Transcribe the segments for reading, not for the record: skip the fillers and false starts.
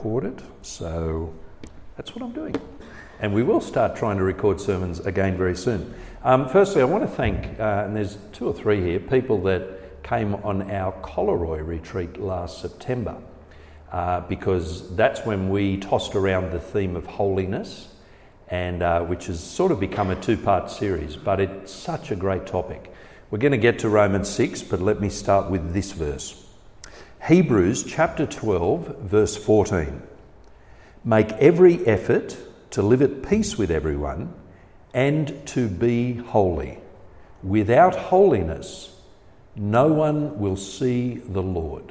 record it, so that's what I'm doing. And we will start trying to record sermons again very soon. Firstly, I want to thank, and there's 2 or 3 here, people that came on our Collaroy retreat last September, because that's when we tossed around the theme of holiness, and which has sort of become a 2-part series, but it's such a great topic. We're going to get to Romans 6, but let me start with this verse. Hebrews chapter 12, verse 14. Make every effort to live at peace with everyone and to be holy. Without holiness, no one will see the Lord.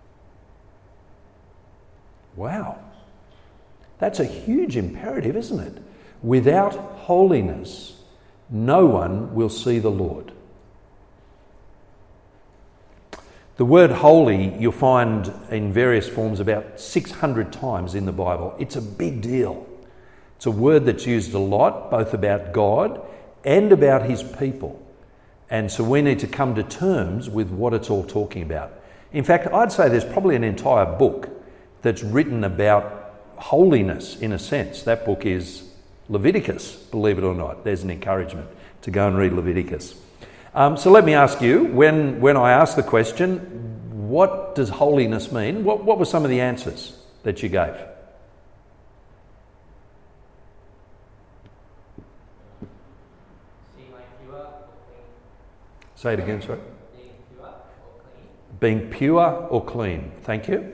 Wow. That's a huge imperative, isn't it? Without holiness, no one will see the Lord. The word holy you'll find in various forms about 600 times in the Bible. It's a big deal. It's a word that's used a lot, both about God and about his people. And so we need to come to terms with what it's all talking about. In fact, I'd say there's probably an entire book that's written about holiness in a sense. That book is Leviticus, believe it or not. There's an encouragement to go and read Leviticus. So let me ask you, when I asked the question, what does holiness mean? What were some of the answers that you gave? Say it again, sorry. Being pure or clean. Thank you.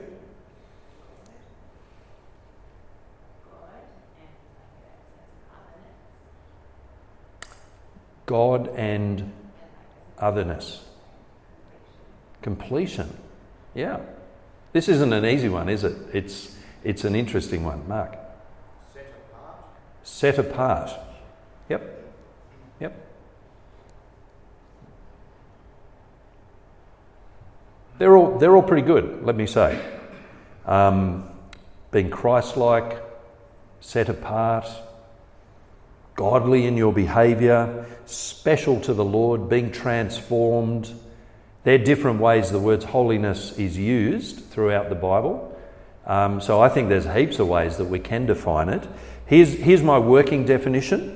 God and otherness. Completion. Yeah. This isn't an easy one, is it? It's an interesting one. Mark. Set apart. Set apart. Yep. They're all pretty good, let me say. Being Christ-like, set apart, godly in your behaviour, special to the Lord, being transformed. They're different ways the word holiness is used throughout the Bible. So I think there's heaps of ways that we can define it. Here's my working definition.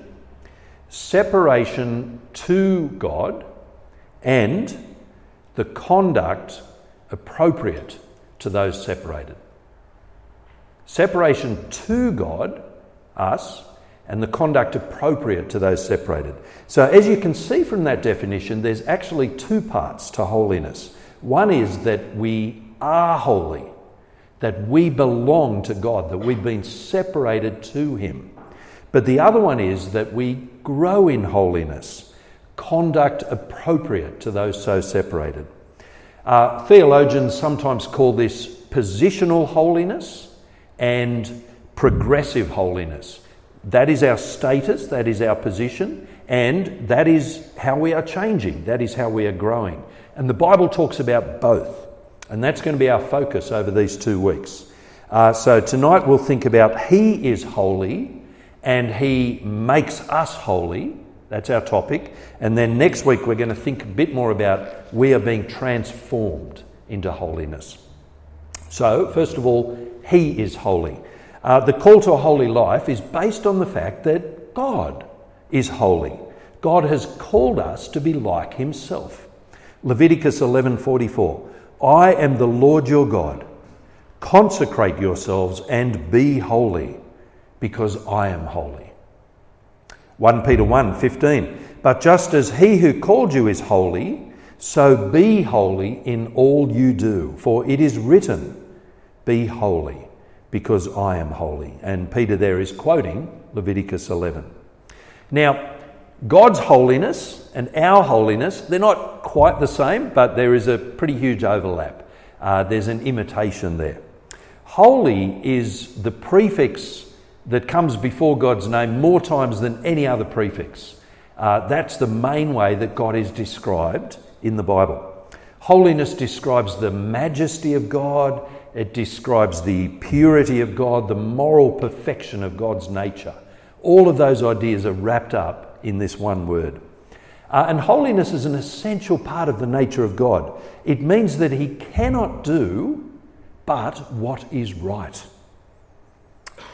Separation to God and the conduct appropriate to those separated. Separation to God, us, and the conduct appropriate to those separated. So as you can see from that definition, there's actually 2 parts to holiness. One is that we are holy, that we belong to God, that we've been separated to him. But the other one is that we grow in holiness, conduct appropriate to those so separated. Theologians sometimes call this positional holiness and progressive holiness. That is our status, that is our position, and that is how we are changing, that is how we are growing. And the Bible talks about both, and that's going to be our focus over these 2 weeks. So tonight we'll think about he is holy and he makes us holy. That's our topic. And then next week we're going to think a bit more about we are being transformed into holiness. So first of all, he is holy. The call to a holy life is based on the fact that God is holy. God has called us to be like himself. Leviticus 11:44. I am the Lord your God. Consecrate yourselves and be holy, because I am holy. 1 Peter 1:15. But just as he who called you is holy, so be holy in all you do. For it is written, be holy, because I am holy. And Peter there is quoting Leviticus 11. Now, God's holiness and our holiness, they're not quite the same, but there is a pretty huge overlap. There's an imitation there. Holy is the prefix that comes before God's name more times than any other prefix. That's the main way that God is described in the Bible. Holiness describes the majesty of God. It describes the purity of God, the moral perfection of God's nature. All of those ideas are wrapped up in this one word. And holiness is an essential part of the nature of God. It means that he cannot do but what is right.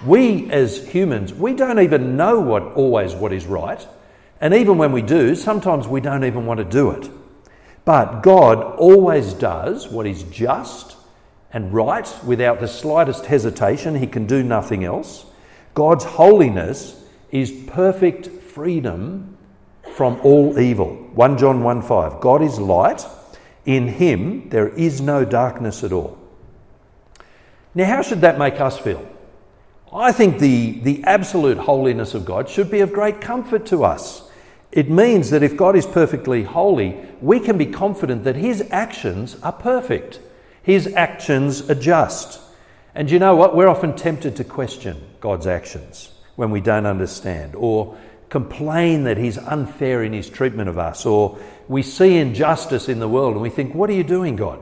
We as humans, we don't even know always what is right. And even when we do, sometimes we don't even want to do it. But God always does what is just and right without the slightest hesitation. He can do nothing else. God's holiness is perfect freedom from all evil. 1 John 1:5. God is light. In him there is no darkness at all. Now, how should that make us feel? I think the absolute holiness of God should be of great comfort to us. It means that if God is perfectly holy, we can be confident that his actions are perfect. His actions are just. And you know what? We're often tempted to question God's actions when we don't understand, or complain that he's unfair in his treatment of us, or we see injustice in the world and we think, what are you doing, God?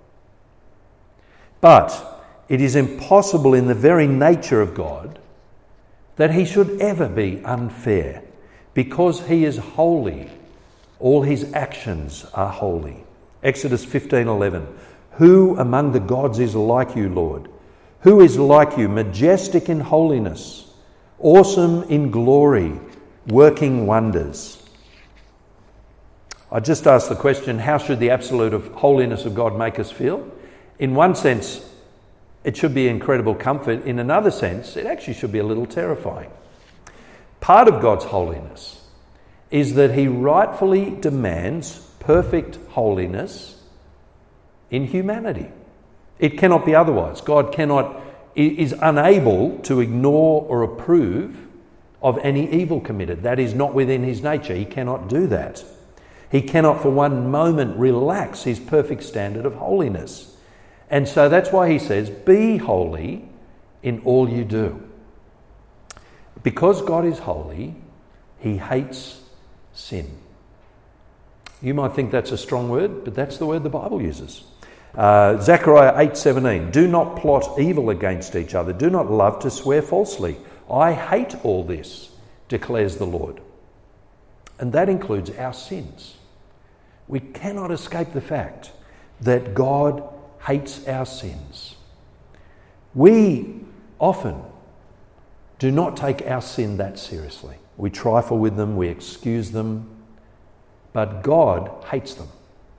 But it is impossible in the very nature of God that he should ever be unfair. Because he is holy, all his actions are holy. Exodus 15:11. Who among the gods is like you, Lord? Who is like you, majestic in holiness, awesome in glory, working wonders? I just asked the question, how should the absolute holiness of God make us feel? In one sense, it should be incredible comfort. In another sense, it actually should be a little terrifying. Part of God's holiness is that he rightfully demands perfect holiness in humanity. It cannot be otherwise. God is unable to ignore or approve of any evil committed. That is not within his nature. He cannot do that. He cannot for one moment relax his perfect standard of holiness. And so that's why he says, be holy in all you do. Because God is holy, he hates sin. You might think that's a strong word, but that's the word the Bible uses. Zechariah 8:17, do not plot evil against each other. Do not love to swear falsely. I hate all this, declares the Lord. And that includes our sins. We cannot escape the fact that God hates our sins. We often do not take our sin that seriously. We trifle with them, we excuse them, but God hates them.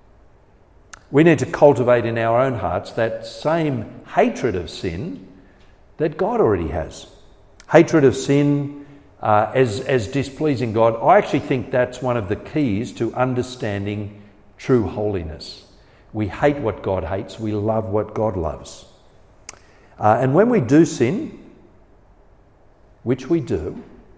We need to cultivate in our own hearts that same hatred of sin that God already has. Hatred of sin as displeasing God. I actually think that's one of the keys to understanding true holiness. We hate what God hates, we love what God loves. And when we do sin, which we do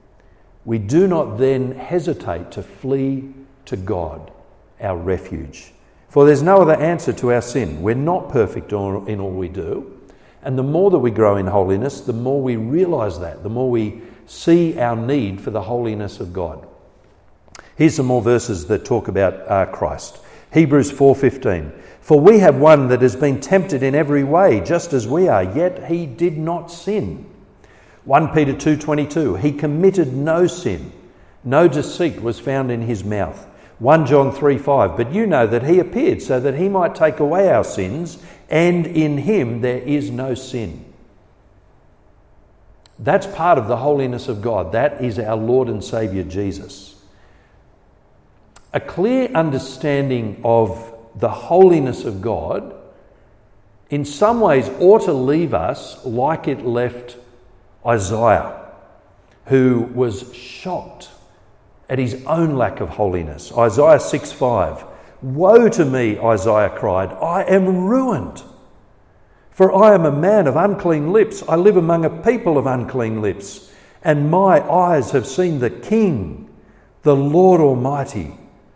not then hesitate to flee to God, our refuge. For there's no other answer to our sin. We're not perfect in all we do. And the more that we grow in holiness, the more we realise that, the more we see our need for the holiness of God. Here's some more verses that talk about Christ. Hebrews 4:15. For we have one that has been tempted in every way, just as we are, yet he did not sin. 1 Peter 2:22, he committed no sin, no deceit was found in his mouth. 1 John 3:5, but you know that he appeared so that he might take away our sins, and in him there is no sin. That's part of the holiness of God. That is our Lord and Saviour Jesus. A clear understanding of the holiness of God in some ways ought to leave us like it left Isaiah, who was shocked at his own lack of holiness. Isaiah 6:5. Woe to me, Isaiah cried, I am ruined, for I am a man of unclean lips. I live among a people of unclean lips, and my eyes have seen the King, the Lord Almighty.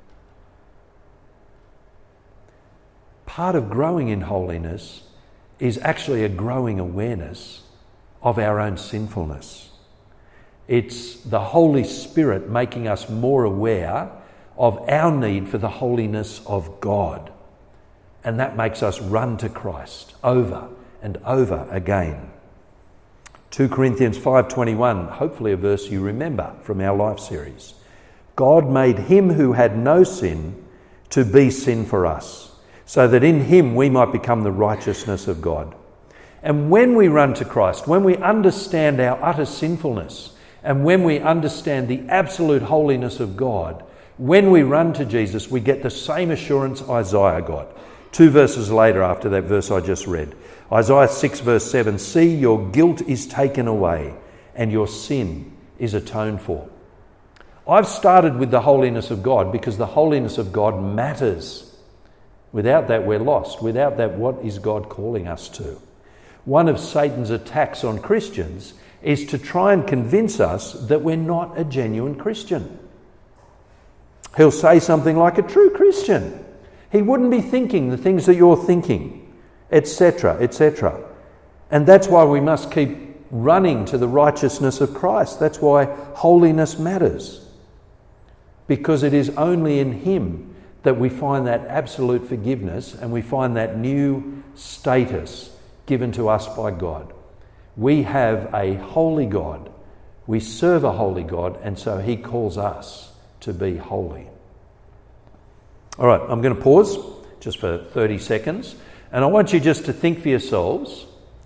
Part of growing in holiness is actually a growing awareness of our own sinfulness. It's the Holy Spirit making us more aware of our need for the holiness of God. And that makes us run to Christ over and over again. 2 Corinthians 5:21, hopefully a verse you remember from our life series. God made him who had no sin to be sin for us, so that in him we might become the righteousness of God. And when we run to Christ, when we understand our utter sinfulness, and when we understand the absolute holiness of God, when we run to Jesus, we get the same assurance Isaiah got. 2 verses later after that verse I just read. Isaiah 6 verse 7, "See, your guilt is taken away and your sin is atoned for." I've started with the holiness of God because the holiness of God matters. Without that, we're lost. Without that, what is God calling us to? One of Satan's attacks on Christians is to try and convince us that we're not a genuine Christian. He'll say something like, "A true Christian, he wouldn't be thinking the things that you're thinking," etc., etc. And that's why we must keep running to the righteousness of Christ. That's why holiness matters. Because it is only in Him that we find that absolute forgiveness and we find that new status given to us by God. We have a holy God. We serve a holy God, and so He calls us to be holy. All right, I'm going to pause just for 30 seconds, and I want you just to think for yourselves,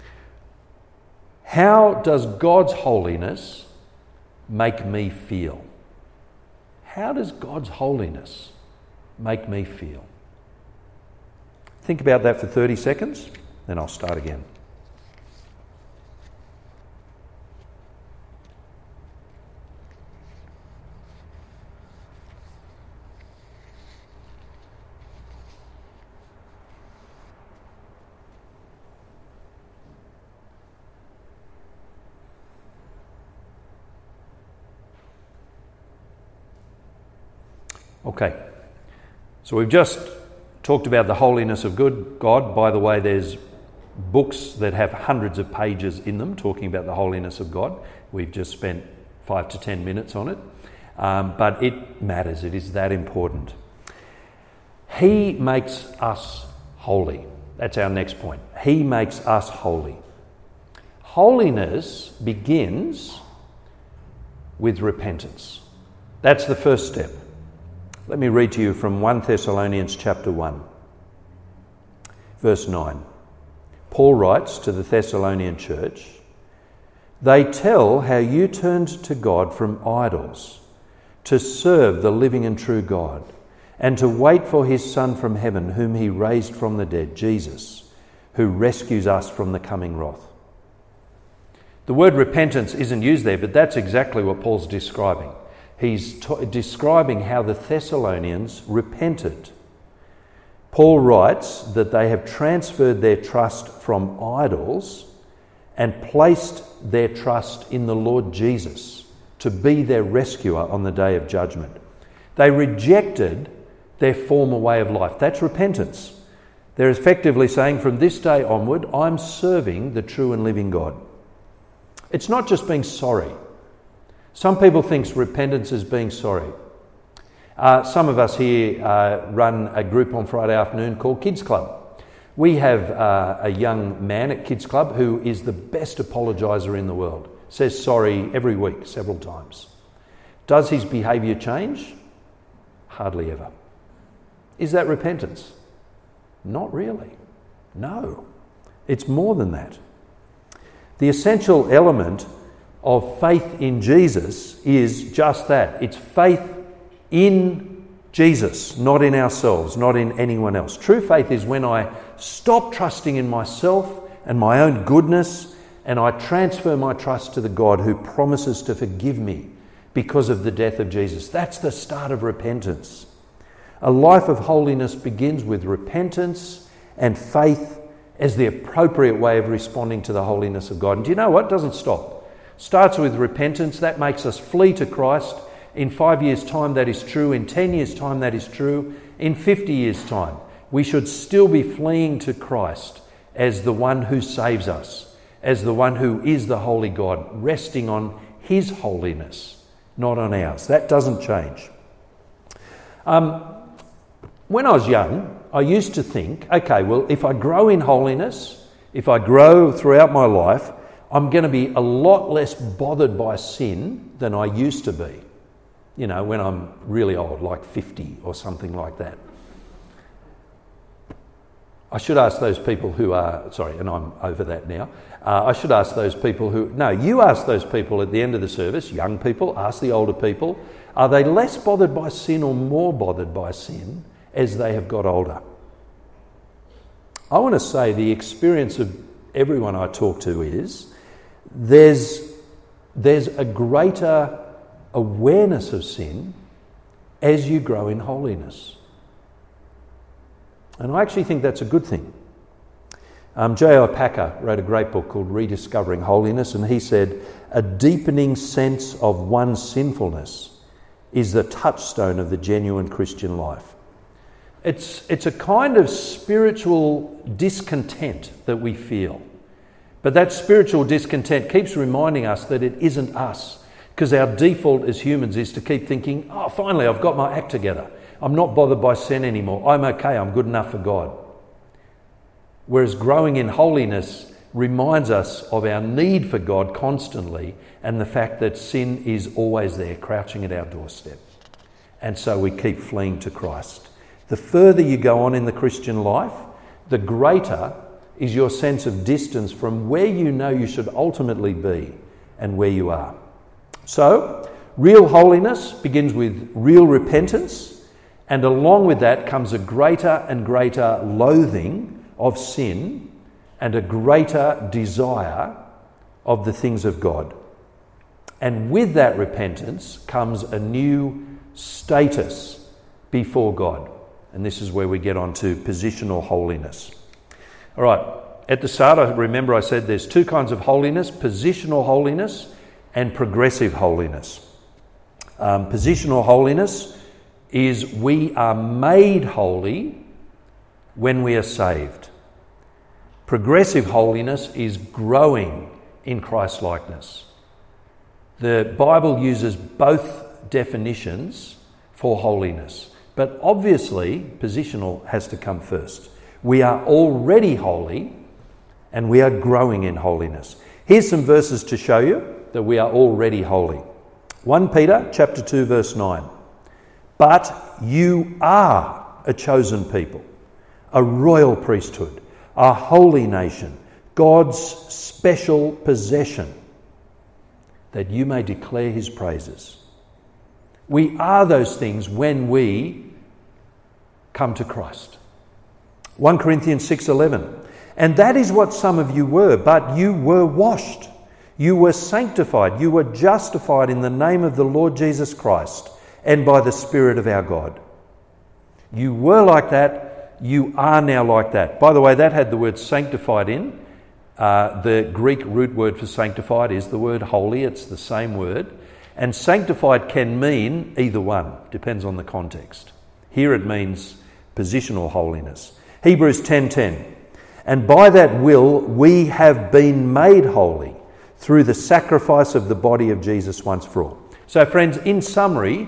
how does God's holiness make me feel? How does God's holiness make me feel? Think about that for 30 seconds, then I'll start again. Okay, so we've just talked about the holiness of God. By the way, there's books that have hundreds of pages in them talking about the holiness of God. We've just spent 5 to 10 minutes on it, but it matters. It is that important. He makes us holy. That's our next point. He makes us holy. Holiness begins with repentance. That's the first step. Let me read to you from 1 Thessalonians chapter 1, verse 9. Paul writes to the Thessalonian church, "They tell how you turned to God from idols to serve the living and true God and to wait for His Son from heaven, whom He raised from the dead, Jesus, who rescues us from the coming wrath." The word repentance isn't used there, but that's exactly what Paul's describing. He's describing how the Thessalonians repented. Paul writes that they have transferred their trust from idols and placed their trust in the Lord Jesus to be their rescuer on the day of judgment. They rejected their former way of life. That's repentance. They're effectively saying, from this day onward, I'm serving the true and living God. It's not just being sorry. Some people think repentance is being sorry. Some of us here run a group on Friday afternoon called Kids Club. We have a young man at Kids Club who is the best apologiser in the world. Says sorry every week, several times. Does his behaviour change? Hardly ever. Is that repentance? Not really. No. It's more than that. The essential element of faith in Jesus is just that. It's faith in Jesus, not in ourselves, not in anyone else. True faith is when I stop trusting in myself and my own goodness and I transfer my trust to the God who promises to forgive me because of the death of Jesus. That's the start of repentance. A life of holiness begins with repentance and faith as the appropriate way of responding to the holiness of God. And do you know what? It doesn't stop. Starts with repentance. That makes us flee to Christ. In 5 years' time, that is true. In 10 years' time, that is true. In 50 years' time, we should still be fleeing to Christ as the one who saves us, as the one who is the holy God, resting on His holiness, not on ours. That doesn't change. When I was young, I used to think, okay, well, if I grow in holiness, if I grow throughout my life, I'm going to be a lot less bothered by sin than I used to be. You know, when I'm really old, like 50 or something like that. I should ask those people who are, sorry, and I'm over that now. I should ask those people you ask those people at the end of the service, young people, ask the older people, are they less bothered by sin or more bothered by sin as they have got older? I want to say the experience of everyone I talk to is there's a greater awareness of sin as you grow in holiness. And I actually think that's a good thing. J.I. Packer wrote a great book called Rediscovering Holiness, and he said, a deepening sense of one's sinfulness is the touchstone of the genuine Christian life. It's a kind of spiritual discontent that we feel. But that spiritual discontent keeps reminding us that it isn't us, because our default as humans is to keep thinking, oh, finally, I've got my act together. I'm not bothered by sin anymore. I'm okay. I'm good enough for God. Whereas growing in holiness reminds us of our need for God constantly and the fact that sin is always there, crouching at our doorstep. And so we keep fleeing to Christ. The further you go on in the Christian life, the greater is your sense of distance from where you know you should ultimately be and where you are. So, real holiness begins with real repentance, and along with that comes a greater and greater loathing of sin and a greater desire of the things of God. And with that repentance comes a new status before God. And this is where we get on to positional holiness. All right, at the start, I said there's two kinds of holiness, positional holiness and progressive holiness. Positional holiness is we are made holy when we are saved. Progressive holiness is growing in Christ-likeness. The Bible uses both definitions for holiness, but obviously positional has to come first. We are already holy and we are growing in holiness. Here's some verses to show you that we are already holy. 1 Peter chapter 2 verse 9. But you are a chosen people, a royal priesthood, a holy nation, God's special possession, that you may declare his praises. We are those things when we come to Christ. 1 Corinthians 6:11. And that is what some of you were, but you were washed, you were sanctified, you were justified in the name of the Lord Jesus Christ and by the Spirit of our God. You were like that, you are now like that. By the way, that had the word sanctified in. The Greek root word for sanctified is the word holy. It's the same word. And sanctified can mean either one, depends on the context. Here it means positional holiness. Hebrews 10:10. And by that will we have been made holy through the sacrifice of the body of Jesus once for all. So friends, in summary,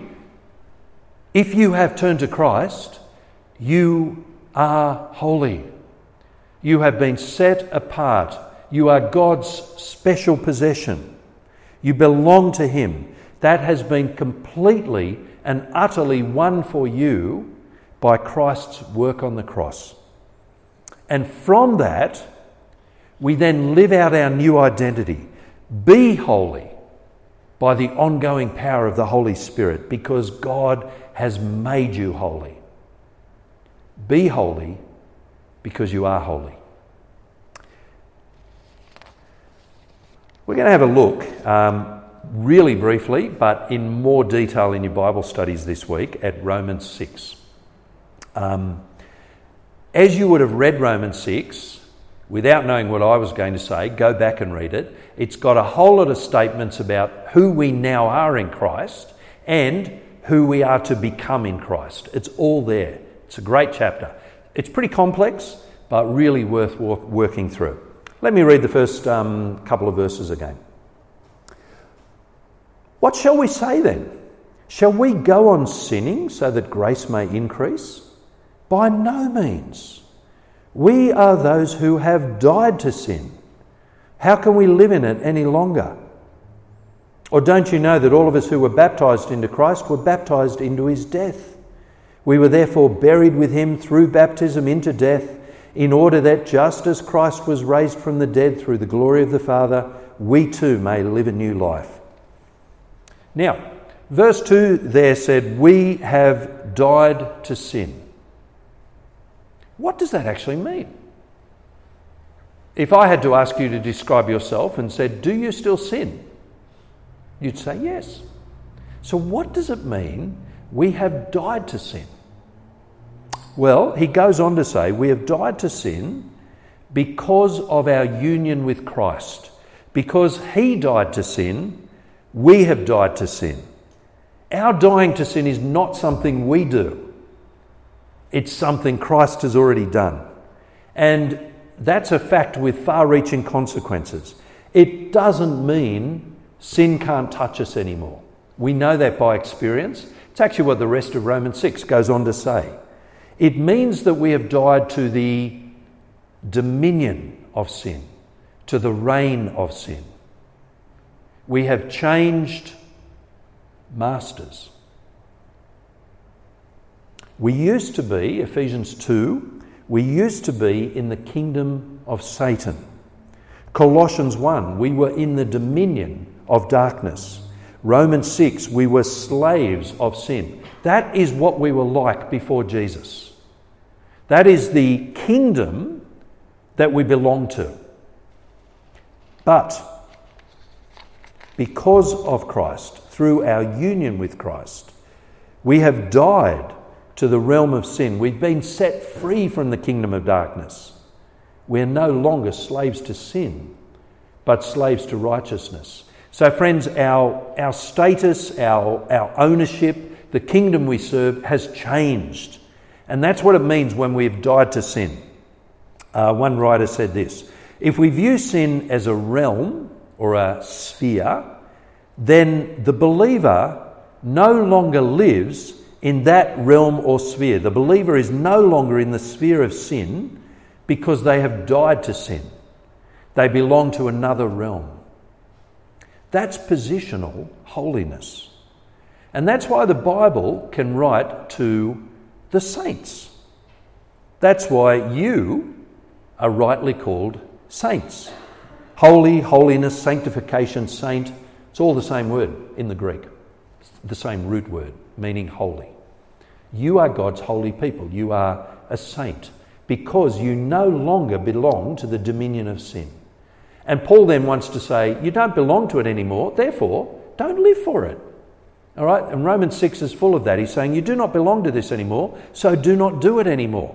if you have turned to Christ, you are holy. You have been set apart. You are God's special possession. You belong to him. That has been completely and utterly won for you by Christ's work on the cross. And from that, we then live out our new identity. Be holy by the ongoing power of the Holy Spirit, because God has made you holy. Be holy because you are holy. We're going to have a look, really briefly, but in more detail in your Bible studies this week, at Romans 6. As you would have read Romans 6, without knowing what I was going to say, go back and read it. It's got a whole lot of statements about who we now are in Christ and who we are to become in Christ. It's all there. It's a great chapter. It's pretty complex, but really worth working through. Let me read the first couple of verses again. What shall we say then? Shall we go on sinning so that grace may increase? By no means. We are those who have died to sin. How can we live in it any longer? Or don't you know that all of us who were baptised into Christ were baptised into his death? We were therefore buried with him through baptism into death, in order that just as Christ was raised from the dead through the glory of the Father, we too may live a new life. Now, verse 2 there said, we have died to sin. What does that actually mean? If I had to ask you to describe yourself and said, do you still sin? You'd say yes. So what does it mean we have died to sin? Well, he goes on to say, we have died to sin because of our union with Christ. Because he died to sin, we have died to sin. Our dying to sin is not something we do. It's something Christ has already done. And that's a fact with far-reaching consequences. It doesn't mean sin can't touch us anymore. We know that by experience. It's actually what the rest of Romans 6 goes on to say. It means that we have died to the dominion of sin, to the reign of sin. We have changed masters. We used to be, Ephesians 2, we used to be in the kingdom of Satan. Colossians 1, we were in the dominion of darkness. Romans 6, we were slaves of sin. That is what we were like before Jesus. That is the kingdom that we belong to. But because of Christ, through our union with Christ, we have died to the realm of sin. We've been set free from the kingdom of darkness. We're no longer slaves to sin, but slaves to righteousness. So friends, our status, our ownership, the kingdom we serve has changed. And that's what it means when we've died to sin. One writer said this, if we view sin as a realm or a sphere, then the believer no longer lives in that realm or sphere. The believer is no longer in the sphere of sin because they have died to sin. They belong to another realm. That's positional holiness. And that's why the Bible can write to the saints. That's why you are rightly called saints. Holy, holiness, sanctification, saint, it's all the same word in the Greek. It's the same root word, meaning holy. You are God's holy people. You are a saint because you no longer belong to the dominion of sin. And Paul then wants to say, you don't belong to it anymore, therefore, don't live for it. All right? And Romans 6 is full of that. He's saying, you do not belong to this anymore, so do not do it anymore.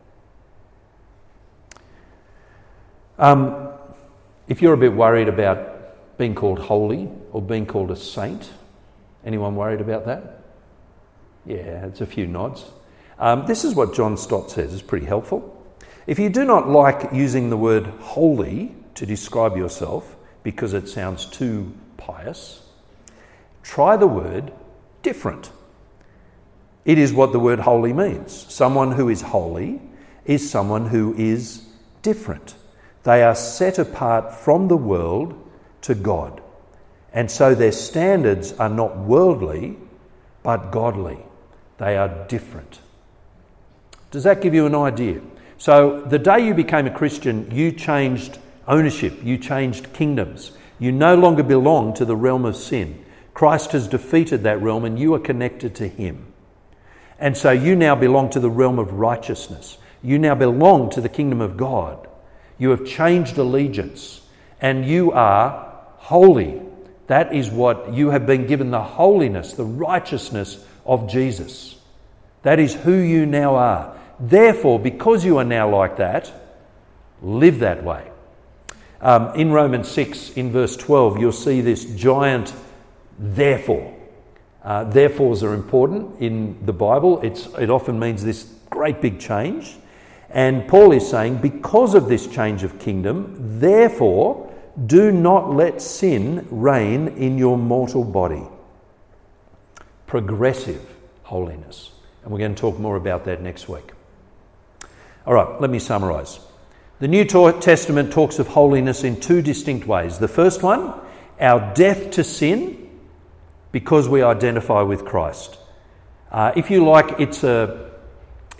If you're a bit worried about being called holy or being called a saint, anyone worried about that? Yeah, it's a few nods. This is what John Stott says. It's pretty helpful. If you do not like using the word holy to describe yourself because it sounds too pious, try the word different. It is what the word holy means. Someone who is holy is someone who is different. They are set apart from the world to God. And so their standards are not worldly, but godly. They are different. Does that give you an idea? So the day you became a Christian, you changed ownership, you changed kingdoms. You no longer belong to the realm of sin. Christ has defeated that realm and you are connected to him. And so you now belong to the realm of righteousness. You now belong to the kingdom of God. You have changed allegiance and you are holy. That is what you have been given, the holiness, the righteousness of Jesus. That is who you now are. Therefore, because you are now like that, live that way. In Romans 6, in verse 12, you'll see this giant therefore. Therefores are important in the Bible. It often means this great big change. And Paul is saying, because of this change of kingdom, therefore, do not let sin reign in your mortal body. Progressive holiness. And we're going to talk more about that next week. All right, let me summarise. The New Testament talks of holiness in two distinct ways. The first one, our death to sin, because we identify with Christ. If you like, it's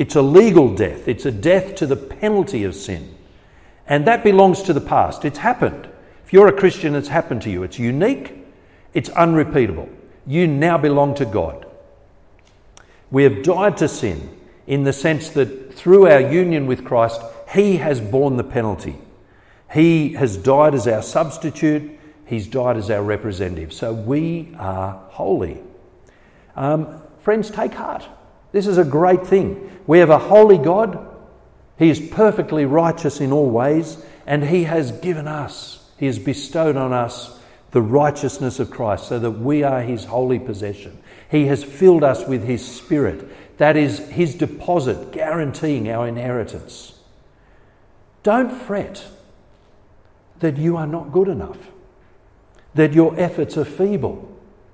It's a legal death. It's a death to the penalty of sin. And that belongs to the past. It's happened. If you're a Christian, it's happened to you. It's unique. It's unrepeatable. You now belong to God. We have died to sin in the sense that through our union with Christ, He has borne the penalty. He has died as our substitute. He's died as our representative. So we are holy. Friends, take heart. This is a great thing. We have a holy God. He is perfectly righteous in all ways, and He has given us, He has bestowed on us the righteousness of Christ so that we are His holy possession. He has filled us with His Spirit. That is His deposit, guaranteeing our inheritance. Don't fret that you are not good enough, that your efforts are feeble.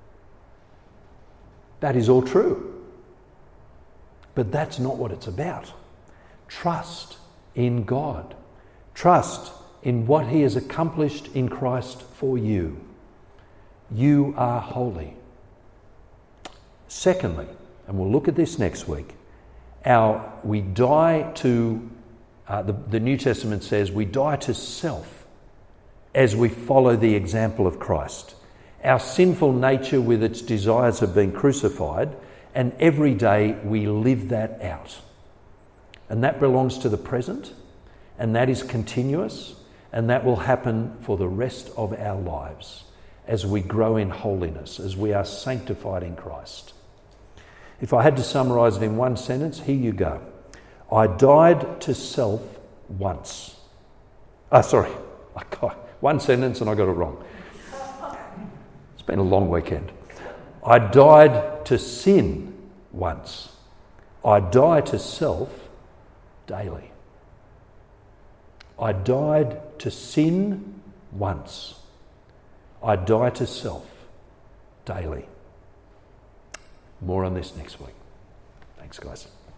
That is all true. But that's not what it's about. Trust in God. Trust in what He has accomplished in Christ for you. You are holy. Secondly, and we'll look at this next week, we die to, the New Testament says, we die to self as we follow the example of Christ. Our sinful nature with its desires have been crucified, and every day we live that out. And that belongs to the present, and that is continuous, and that will happen for the rest of our lives as we grow in holiness, as we are sanctified in Christ. If I had to summarise it in one sentence, here you go. I died to self once. One sentence and I got it wrong. It's been a long weekend. I died to sin once. I die to self daily. I died to sin once. I die to self daily. More on this next week. Thanks, guys.